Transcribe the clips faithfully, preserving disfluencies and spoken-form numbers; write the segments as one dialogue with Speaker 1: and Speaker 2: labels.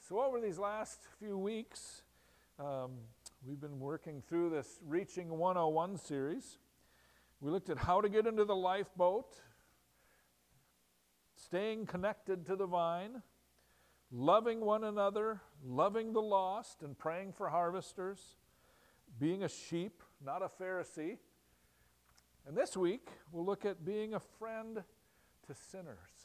Speaker 1: So over these last few weeks, um, we've been working through this Reaching one oh one series. We looked at how to get into the lifeboat, staying connected to the vine, loving one another, loving the lost, and praying for harvesters, being a sheep, not a Pharisee. And this week, we'll look at being a friend to sinners.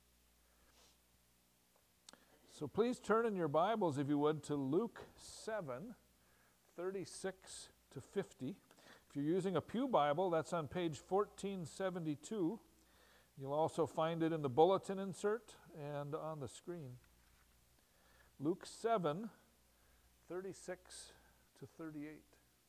Speaker 1: So please turn in your Bibles, if you would, to Luke seven, thirty-six to fifty. If you're using a pew Bible, that's on page fourteen seventy-two. You'll also find it in the bulletin insert and on the screen. Luke seven, thirty-six to thirty-eight.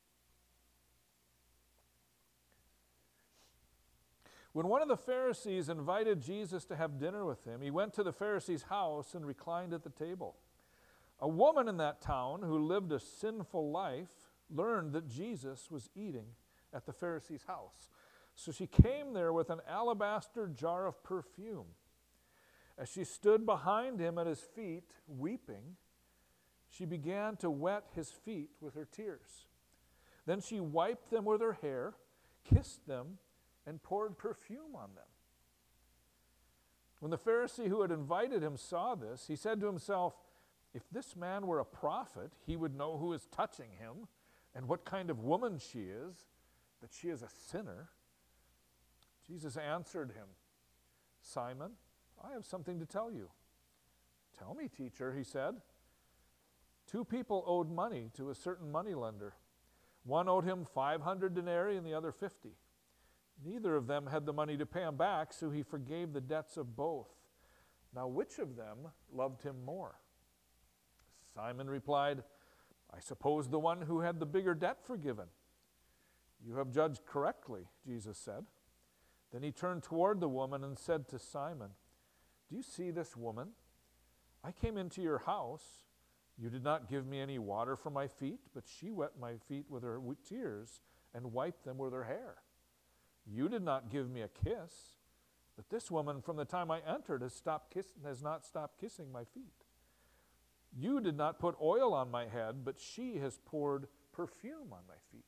Speaker 1: When one of the Pharisees invited Jesus to have dinner with him, he went to the Pharisee's house and reclined at the table. A woman in that town who lived a sinful life learned that Jesus was eating at the Pharisee's house. So she came there with an alabaster jar of perfume. As she stood behind him at his feet, weeping, she began to wet his feet with her tears. Then she wiped them with her hair, kissed them, and poured perfume on them. When the Pharisee who had invited him saw this, he said to himself, "If this man were a prophet, he would know who is touching him and what kind of woman she is, that she is a sinner." Jesus answered him, "Simon, I have something to tell you." "Tell me, teacher," he said. Two people owed money to a certain moneylender. One owed him five hundred denarii and the other fifty. Neither of them had the money to pay him back, so he forgave the debts of both. Now, which of them loved him more? Simon replied, "I suppose the one who had the bigger debt forgiven." "You have judged correctly," Jesus said. Then he turned toward the woman and said to Simon, "Do you see this woman? I came into your house. You did not give me any water for my feet, but she wet my feet with her tears and wiped them with her hair. You did not give me a kiss, but this woman from the time I entered has, stopped kiss, has not stopped kissing my feet. You did not put oil on my head, but she has poured perfume on my feet.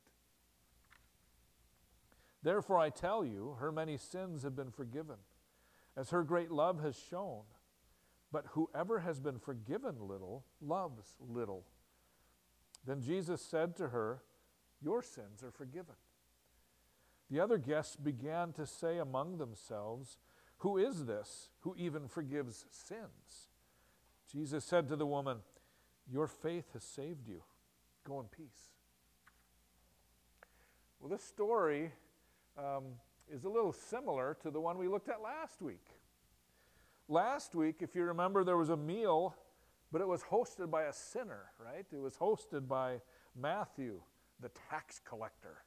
Speaker 1: Therefore I tell you, her many sins have been forgiven, as her great love has shown. But whoever has been forgiven little loves little." Then Jesus said to her, "Your sins are forgiven." The other guests began to say among themselves, "Who is this who even forgives sins?" Jesus said to the woman, "Your faith has saved you. Go in peace." Well, this story um, is a little similar to the one we looked at last week. Last week, if you remember, there was a meal, but it was hosted by a sinner, right? It was hosted by Matthew, the tax collector.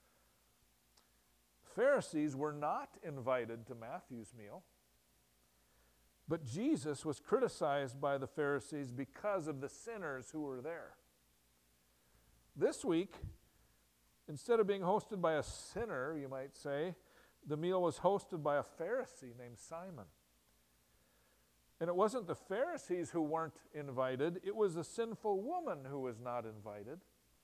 Speaker 1: Pharisees were not invited to Matthew's meal, but Jesus was criticized by the Pharisees because of the sinners who were there. This week, instead of being hosted by a sinner, you might say, the meal was hosted by a Pharisee named Simon. And it wasn't the Pharisees who weren't invited, it was the sinful woman who was not invited.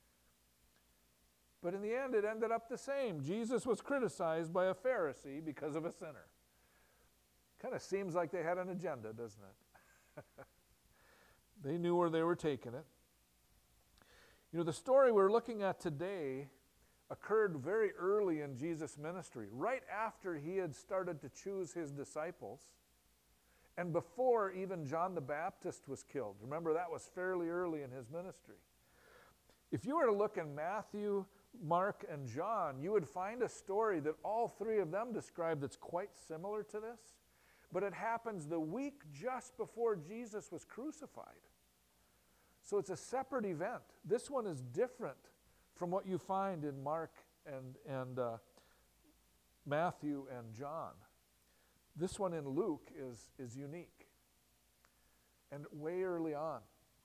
Speaker 1: But in the end, it ended up the same. Jesus was criticized by a Pharisee because of a sinner. Kind of seems like they had an agenda, doesn't it? They knew where they were taking it. You know, the story we're looking at today occurred very early in Jesus' ministry, right after he had started to choose his disciples, and before even John the Baptist was killed. Remember, that was fairly early in his ministry. If you were to look in Matthew, Mark, and John, you would find a story that all three of them describe that's quite similar to this, but it happens the week just before Jesus was crucified. So it's a separate event. This one is different from what you find in Mark and, and uh, Matthew and John. This one in Luke is, is unique and way early on.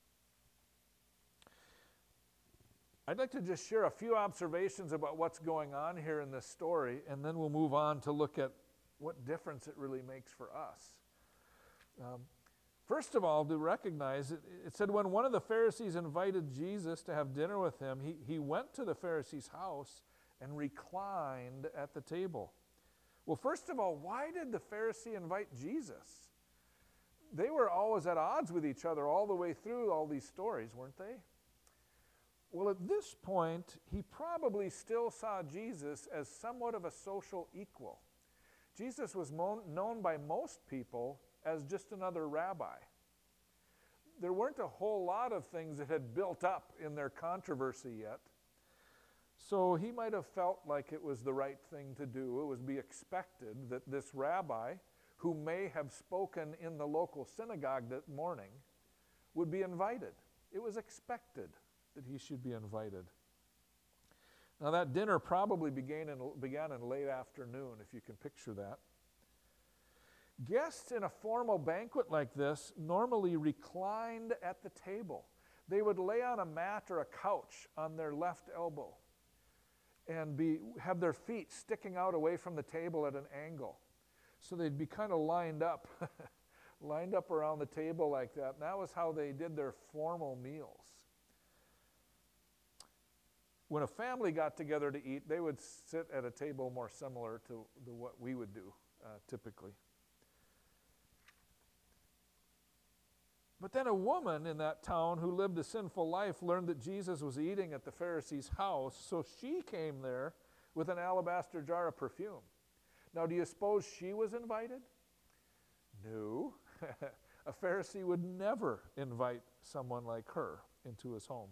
Speaker 1: I'd like to just share a few observations about what's going on here in this story, and then we'll move on to look at what difference it really makes for us. Um, First of all, to recognize, it, it said when one of the Pharisees invited Jesus to have dinner with him, he, he went to the Pharisee's house and reclined at the table. Well, first of all, why did the Pharisee invite Jesus? They were always at odds with each other all the way through all these stories, weren't they? Well, at this point, he probably still saw Jesus as somewhat of a social equal. Jesus was mo- known by most people as just another rabbi. There weren't a whole lot of things that had built up in their controversy yet. So he might have felt like it was the right thing to do. It was be expected that this rabbi, who may have spoken in the local synagogue that morning, would be invited. It was expected that he should be invited. Now that dinner probably began in, began in late afternoon, if you can picture that. Guests in a formal banquet like this normally reclined at the table. They would lay on a mat or a couch on their left elbow and be, have their feet sticking out away from the table at an angle. So they'd be kind of lined up, lined up around the table like that. And that was how they did their formal meals. When a family got together to eat, they would sit at a table more similar to, to what we would do uh, typically. But then a woman in that town who lived a sinful life learned that Jesus was eating at the Pharisee's house, so she came there with an alabaster jar of perfume. Now, do you suppose she was invited? No. A Pharisee would never invite someone like her into his home.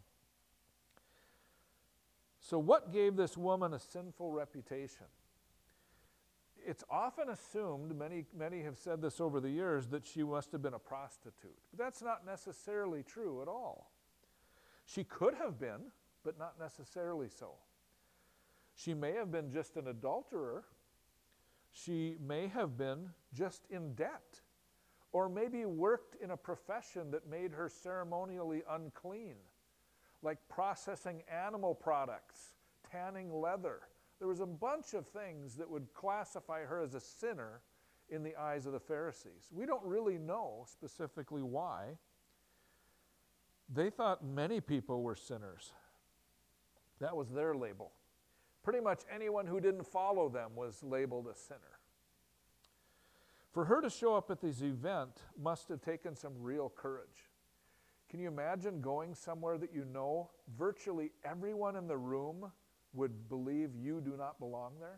Speaker 1: So what gave this woman a sinful reputation? It's often assumed, many, many have said this over the years, that she must have been a prostitute. But that's not necessarily true at all. She could have been, but not necessarily so. She may have been just an adulterer. She may have been just in debt, or maybe worked in a profession that made her ceremonially unclean, like processing animal products, tanning leather. There was a bunch of things that would classify her as a sinner in the eyes of the Pharisees. We don't really know specifically why. They thought many people were sinners. That was their label. Pretty much anyone who didn't follow them was labeled a sinner. For her to show up at this event must have taken some real courage. Can you imagine going somewhere that you know virtually everyone in the room would believe you do not belong there?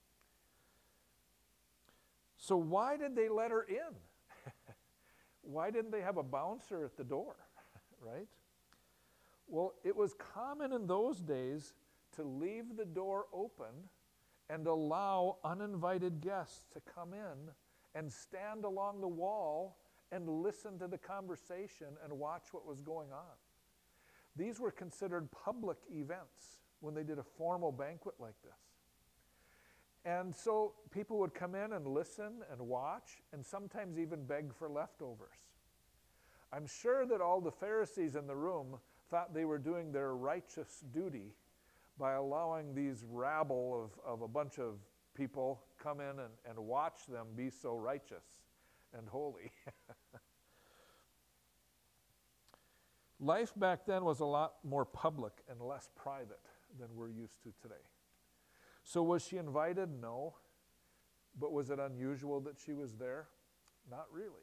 Speaker 1: So why did they let her in? Why didn't they have a bouncer at the door, right? Well, it was common in those days to leave the door open and allow uninvited guests to come in and stand along the wall and listen to the conversation and watch what was going on. These were considered public events when they did a formal banquet like this. And so people would come in and listen and watch and sometimes even beg for leftovers. I'm sure that all the Pharisees in the room thought they were doing their righteous duty by allowing these rabble of, of a bunch of people come in and, and watch them be so righteous and holy. Life back then was a lot more public and less private than we're used to today. So was she invited? No. But was it unusual that she was there? Not really.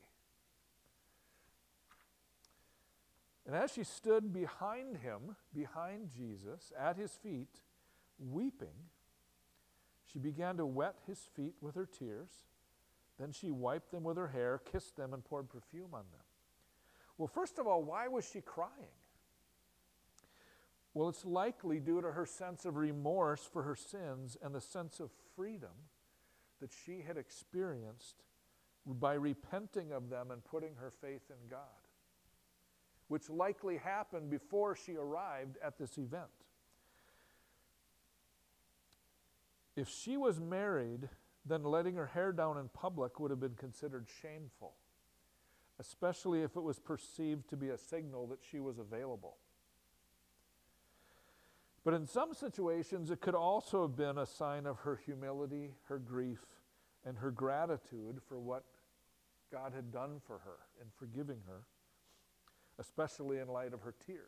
Speaker 1: And as she stood behind him, behind Jesus, at his feet, weeping, she began to wet his feet with her tears. Then she wiped them with her hair, kissed them, and poured perfume on them. Well, first of all, why was she crying? Well, it's likely due to her sense of remorse for her sins and the sense of freedom that she had experienced by repenting of them and putting her faith in God, which likely happened before she arrived at this event. If she was married, then letting her hair down in public would have been considered shameful, especially if it was perceived to be a signal that she was available. But in some situations, it could also have been a sign of her humility, her grief, and her gratitude for what God had done for her in forgiving her, especially in light of her tears.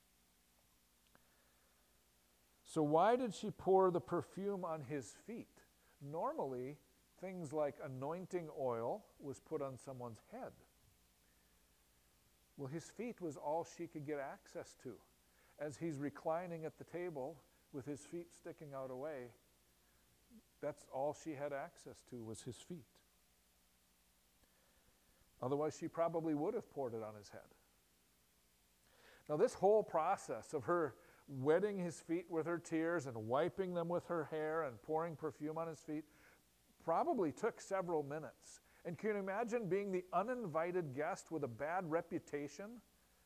Speaker 1: So why did she pour the perfume on his feet? Normally, things like anointing oil was put on someone's head. Well, his feet was all she could get access to. As he's reclining at the table with his feet sticking out away, that's all she had access to was his feet. Otherwise, she probably would have poured it on his head. Now, this whole process of her wetting his feet with her tears and wiping them with her hair and pouring perfume on his feet probably took several minutes. And can you imagine being the uninvited guest with a bad reputation,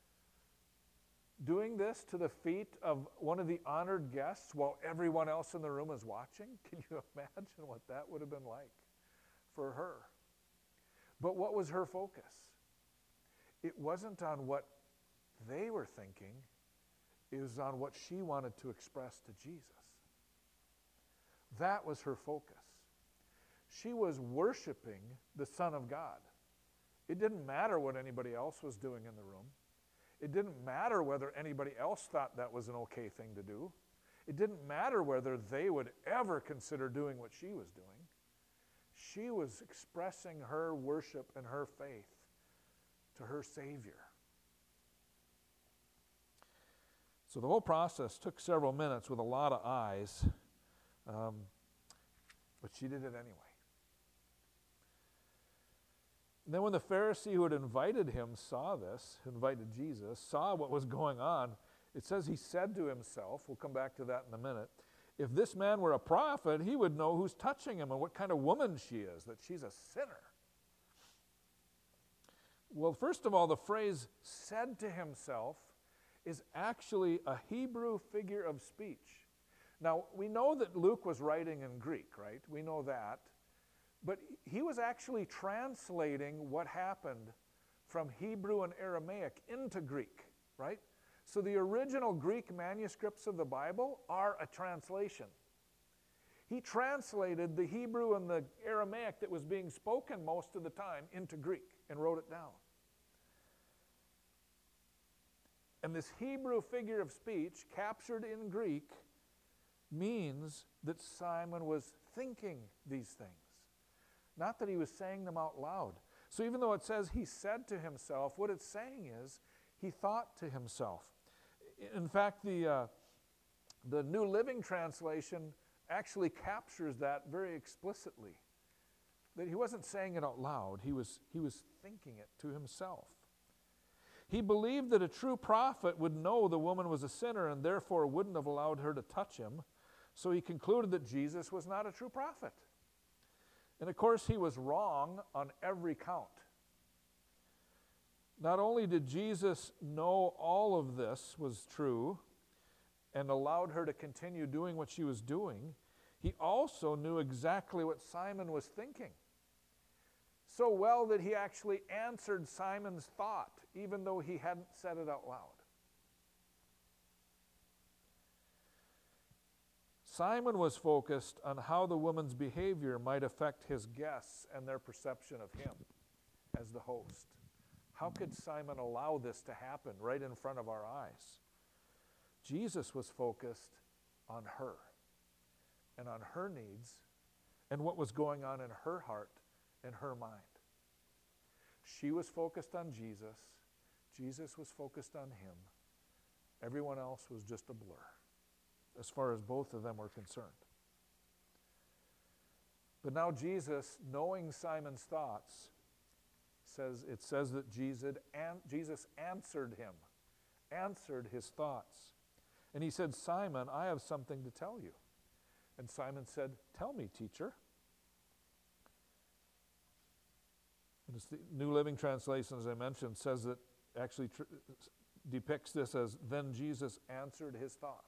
Speaker 1: doing this to the feet of one of the honored guests while everyone else in the room is watching? Can you imagine what that would have been like for her? But what was her focus? It wasn't on what they were thinking. It was on what she wanted to express to Jesus. That was her focus. She was worshiping the Son of God. It didn't matter what anybody else was doing in the room. It didn't matter whether anybody else thought that was an okay thing to do. It didn't matter whether they would ever consider doing what she was doing. She was expressing her worship and her faith to her Savior. So the whole process took several minutes with a lot of eyes, um, but she did it anyway. And then when the Pharisee who had invited him saw this, invited Jesus, saw what was going on, it says he said to himself, we'll come back to that in a minute, if this man were a prophet, he would know who's touching him and what kind of woman she is, that she's a sinner. Well, first of all, the phrase said to himself is actually a Hebrew figure of speech. Now, we know that Luke was writing in Greek, right? We know that. But he was actually translating what happened from Hebrew and Aramaic into Greek, right? So the original Greek manuscripts of the Bible are a translation. He translated the Hebrew and the Aramaic that was being spoken most of the time into Greek and wrote it down. And this Hebrew figure of speech, captured in Greek, means that Simon was thinking these things. Not that he was saying them out loud. So even though it says he said to himself, what it's saying is he thought to himself. In fact, the, uh, the New Living Translation actually captures that very explicitly. That he wasn't saying it out loud. He was, he was thinking it to himself. He believed that a true prophet would know the woman was a sinner and therefore wouldn't have allowed her to touch him. So he concluded that Jesus was not a true prophet. And of course, he was wrong on every count. Not only did Jesus know all of this was true and allowed her to continue doing what she was doing, he also knew exactly what Simon was thinking. So well that he actually answered Simon's thought, even though he hadn't said it out loud. Simon was focused on how the woman's behavior might affect his guests and their perception of him as the host. How could Simon allow this to happen right in front of our eyes? Jesus was focused on her and on her needs and what was going on in her heart and her mind. She was focused on Jesus. Jesus was focused on him. Everyone else was just a blur, as far as both of them were concerned. But now Jesus, knowing Simon's thoughts, says it says that Jesus, an, Jesus answered him, answered his thoughts. And he said, Simon, I have something to tell you. And Simon said, tell me, teacher. And it's the New Living Translation, as I mentioned, says that actually tr- depicts this as, then Jesus answered his thoughts.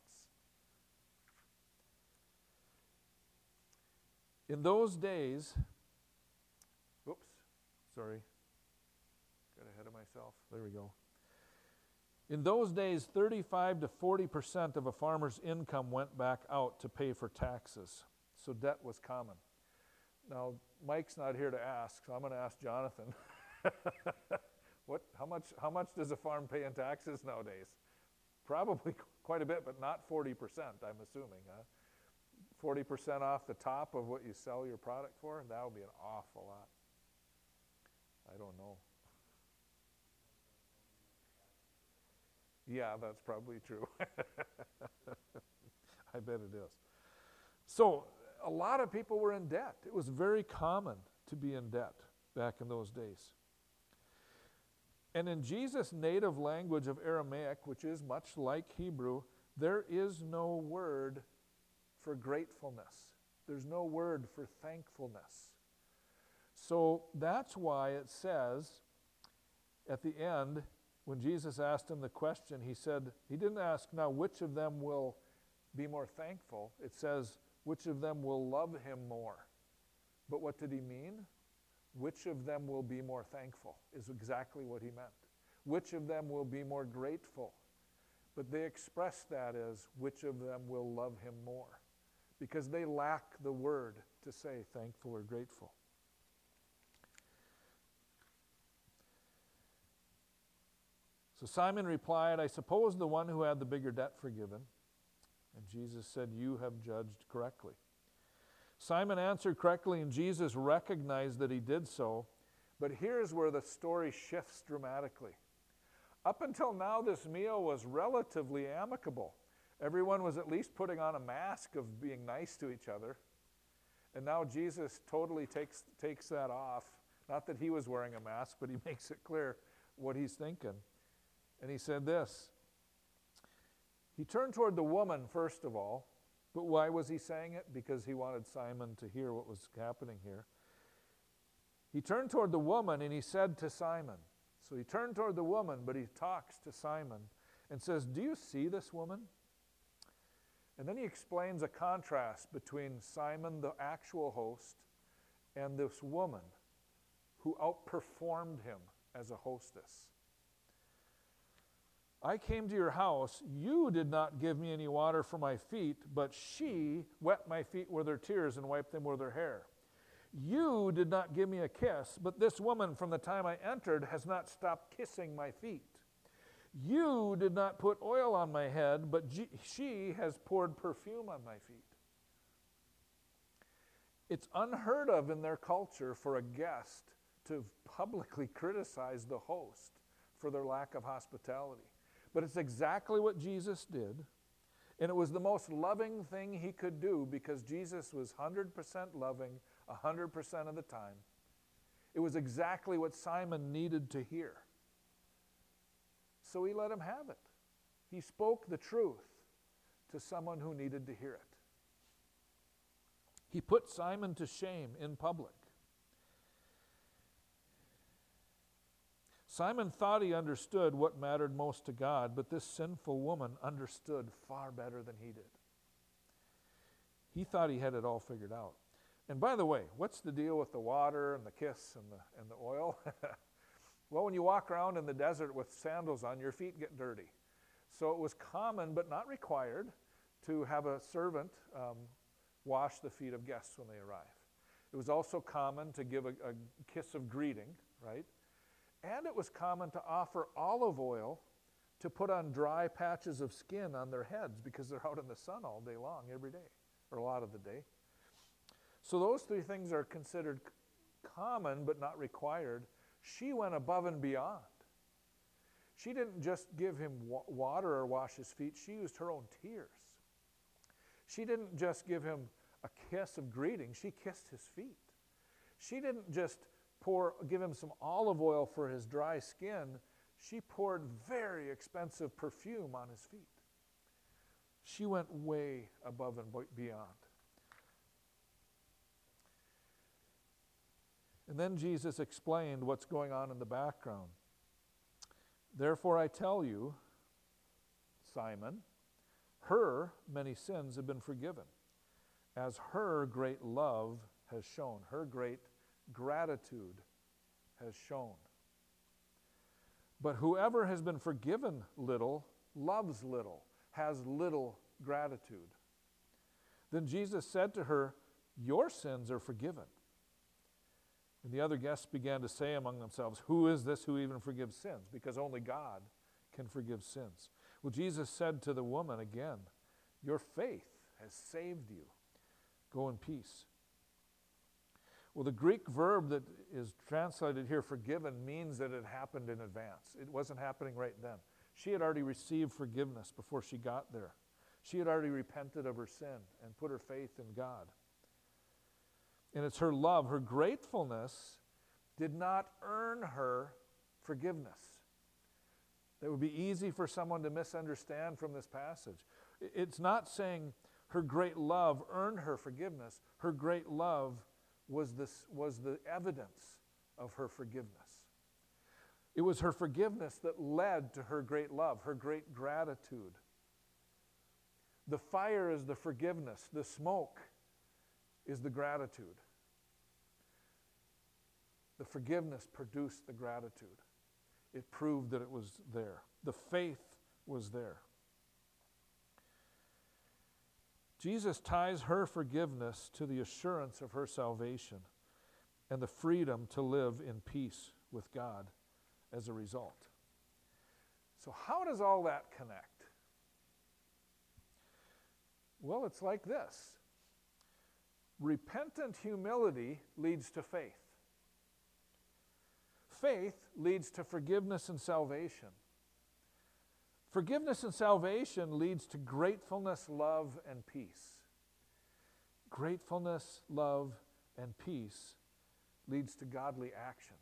Speaker 1: In those days, oops, sorry, got ahead of myself. There we go. In those days, thirty-five to forty percent of a farmer's income went back out to pay for taxes. So debt was common. Now, Mike's not here to ask, so I'm going to ask Jonathan. What, how much, how much does a farm pay in taxes nowadays? Probably quite a bit, but not forty percent, I'm assuming. Huh? forty percent off the top of what you sell your product for? That would be an awful lot. I don't know. Yeah, that's probably true. I bet it is. So a lot of people were in debt. It was very common to be in debt back in those days. And in Jesus' native language of Aramaic, which is much like Hebrew, there is no word for gratefulness. There's no word for thankfulness. So that's why it says at the end, when Jesus asked him the question, he said, he didn't ask, now which of them will be more thankful? It says, which of them will love him more? But what did he mean? Which of them will be more thankful is exactly what he meant. Which of them will be more grateful? But they express that as which of them will love him more, because they lack the word to say thankful or grateful. So Simon replied, I suppose the one who had the bigger debt forgiven. And Jesus said, you have judged correctly. Simon answered correctly, and Jesus recognized that he did so. But here's where the story shifts dramatically. Up until now, this meal was relatively amicable. Everyone was at least putting on a mask of being nice to each other. And now Jesus totally takes, takes that off. Not that he was wearing a mask, but he makes it clear what he's thinking. And he said this. He turned toward the woman, first of all. But why was he saying it? Because he wanted Simon to hear what was happening here. He turned toward the woman and he said to Simon. So he turned toward the woman, but he talks to Simon and says, do you see this woman? And then he explains a contrast between Simon, the actual host, and this woman who outperformed him as a hostess. I came to your house, you did not give me any water for my feet, but she wet my feet with her tears and wiped them with her hair. You did not give me a kiss, but this woman from the time I entered has not stopped kissing my feet. You did not put oil on my head, but she has poured perfume on my feet. It's unheard of in their culture for a guest to publicly criticize the host for their lack of hospitality. But it's exactly what Jesus did, and it was the most loving thing he could do because Jesus was one hundred percent loving one hundred percent of the time. It was exactly what Simon needed to hear. So he let him have it. He spoke the truth to someone who needed to hear it. He put Simon to shame in public. Simon thought he understood what mattered most to God, but this sinful woman understood far better than he did. He thought he had it all figured out. And by the way, what's the deal with the water and the kiss and the, and the oil? Well, when you walk around in the desert with sandals on, your feet get dirty. So it was common, but not required, to have a servant um, wash the feet of guests when they arrive. It was also common to give a, a kiss of greeting, right? And it was common to offer olive oil to put on dry patches of skin on their heads because they're out in the sun all day long, every day, or a lot of the day. So those three things are considered common but not required. She went above and beyond. She didn't just give him wa- water or wash his feet. She used her own tears. She didn't just give him a kiss of greeting. She kissed his feet. She didn't just pour, give him some olive oil for his dry skin. She poured very expensive perfume on his feet. She went way above and beyond. And then Jesus explained what's going on in the background. Therefore I tell you, Simon, her many sins have been forgiven, as her great love has shown, her great gratitude has shown. But whoever has been forgiven little, loves little, has little gratitude. Then Jesus said to her, your sins are forgiven. And the other guests began to say among themselves, "Who is this who even forgives sins?" Because only God can forgive sins. Well, Jesus said to the woman again, "Your faith has saved you. Go in peace." Well, the Greek verb that is translated here, forgiven, means that it happened in advance. It wasn't happening right then. She had already received forgiveness before she got there. She had already repented of her sin and put her faith in God. And it's her love, her gratefulness did not earn her forgiveness. That would be easy for someone to misunderstand from this passage. It's not saying her great love earned her forgiveness. Her great love was, this, was the evidence of her forgiveness. It was her forgiveness that led to her great love, her great gratitude. The fire is the forgiveness. The smoke is the gratitude. The forgiveness produced the gratitude. It proved that it was there. The faith was there. Jesus ties her forgiveness to the assurance of her salvation and the freedom to live in peace with God as a result. So how does all that connect? Well, it's like this. Repentant humility leads to faith. Faith leads to forgiveness and salvation. Forgiveness and salvation leads to gratefulness, love, and peace. Gratefulness, love, and peace leads to godly actions.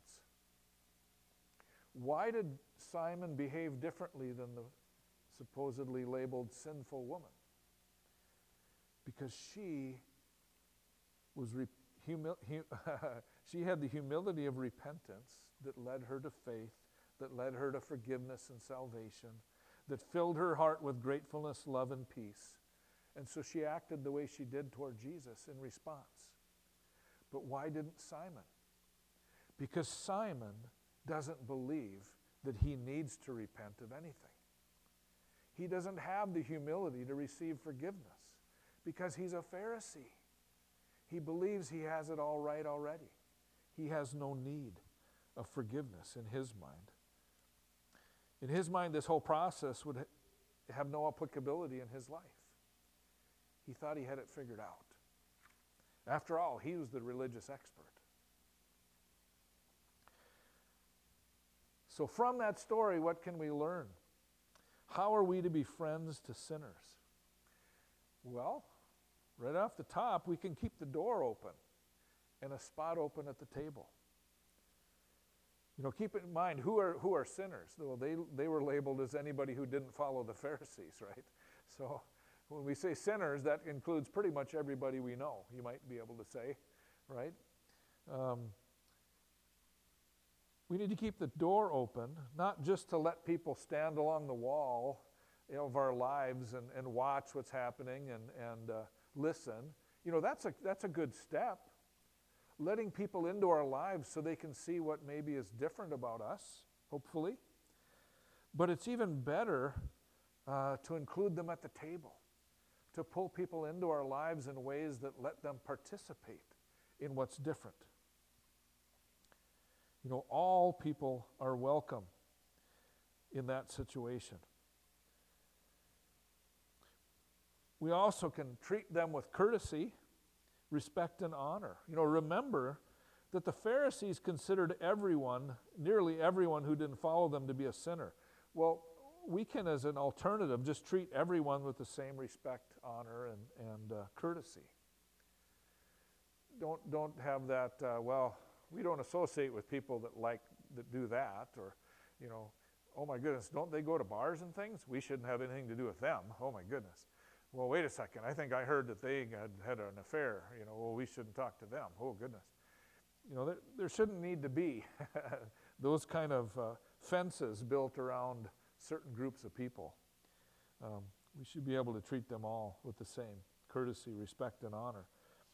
Speaker 1: Why did Simon behave differently than the supposedly labeled sinful woman? Because she was re- humi- hu- she had the humility of repentance that led her to faith, that led her to forgiveness and salvation, that filled her heart with gratefulness, love, and peace. And so she acted the way she did toward Jesus in response. But why didn't Simon? Because Simon doesn't believe that he needs to repent of anything. He doesn't have the humility to receive forgiveness because he's a Pharisee. He believes he has it all right already. He has no need of forgiveness in his mind. In his mind, this whole process would ha- have no applicability in his life. He thought he had it figured out. After all, he was the religious expert. So from that story, what can we learn? How are we to be friends to sinners? Well, right off the top, we can keep the door open and a spot open at the table. You know, keep in mind, who are who are sinners? Well, they, they were labeled as anybody who didn't follow the Pharisees, right? So when we say sinners, that includes pretty much everybody we know, you might be able to say, right? Um, we need to keep the door open, not just to let people stand along the wall, you know, of our lives and, and watch what's happening and, and uh, listen. You know, that's a, that's a good step. Letting people into our lives so they can see what maybe is different about us, hopefully. But it's even better uh, to include them at the table, to pull people into our lives in ways that let them participate in what's different. You know, all people are welcome in that situation. We also can treat them with courtesy, respect, and honor. You know, remember that the Pharisees considered everyone, nearly everyone who didn't follow them, to be a sinner. Well, we can, as an alternative, just treat everyone with the same respect, honor, and, and uh, courtesy. Don't, don't have that, uh, well, we don't associate with people that like, that do that, or, you know, oh my goodness, don't they go to bars and things? We shouldn't have anything to do with them. Oh my goodness. Well, wait a second. I think I heard that they had had an affair. You know, well, we shouldn't talk to them. Oh, goodness. You know, there, there shouldn't need to be those kind of uh, fences built around certain groups of people. Um, we should be able to treat them all with the same courtesy, respect, and honor.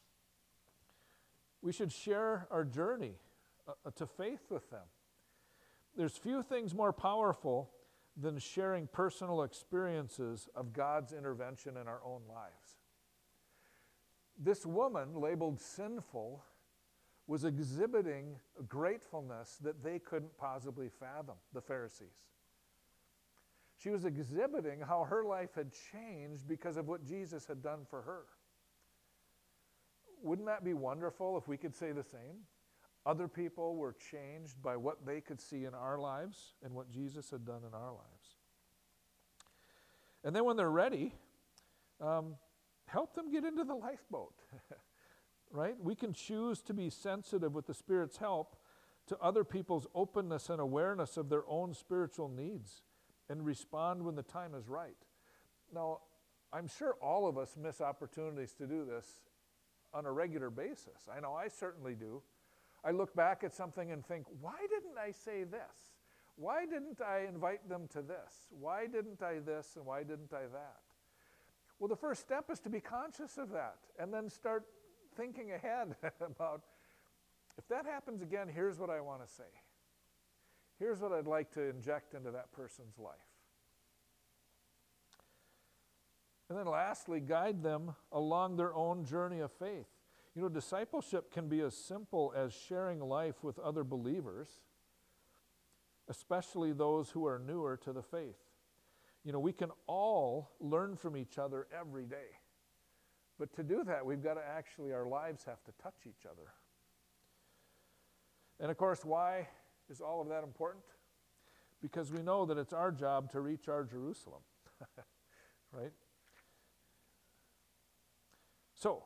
Speaker 1: We should share our journey uh, to faith with them. There's few things more powerful than sharing personal experiences of God's intervention in our own lives. This woman, labeled sinful, was exhibiting a gratefulness that they couldn't possibly fathom, the Pharisees. She was exhibiting how her life had changed because of what Jesus had done for her. Wouldn't that be wonderful if we could say the same? Other people were changed by what they could see in our lives and what Jesus had done in our lives. And then when they're ready, um, help them get into the lifeboat, right? We can choose to be sensitive with the Spirit's help to other people's openness and awareness of their own spiritual needs and respond when the time is right. Now, I'm sure all of us miss opportunities to do this on a regular basis. I know I certainly do. I look back at something and think, why didn't I say this? Why didn't I invite them to this? Why didn't I this and why didn't I that? Well, the first step is to be conscious of that and then start thinking ahead about, if that happens again, here's what I want to say. Here's what I'd like to inject into that person's life. And then lastly, guide them along their own journey of faith. You know, discipleship can be as simple as sharing life with other believers, especially those who are newer to the faith. You know, we can all learn from each other every day. But to do that, we've got to actually, our lives have to touch each other. And of course, why is all of that important? Because we know that it's our job to reach our Jerusalem, right? So,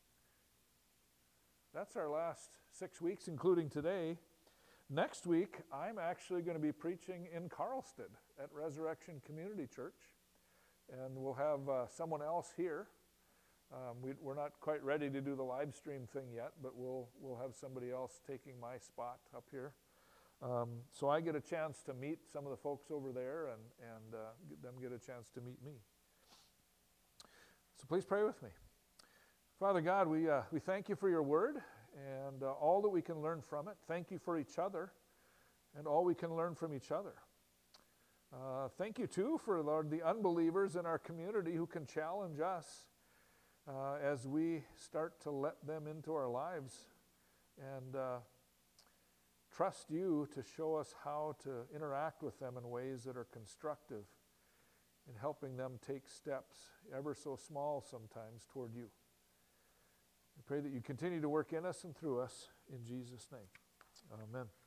Speaker 1: that's our last six weeks, including today. Next week, I'm actually going to be preaching in Carlsted at Resurrection Community Church, and we'll have uh, someone else here. Um, we, we're not quite ready to do the live stream thing yet, but we'll we'll have somebody else taking my spot up here. Um, so I get a chance to meet some of the folks over there, and and uh, get them get a chance to meet me. So please pray with me. Father God, we uh, we thank you for your word and uh, all that we can learn from it. Thank you for each other and all we can learn from each other. Uh, thank you too for, Lord, the unbelievers in our community who can challenge us uh, as we start to let them into our lives and uh, trust you to show us how to interact with them in ways that are constructive in helping them take steps, ever so small sometimes, toward you. We pray that you continue to work in us and through us. In Jesus' name, amen.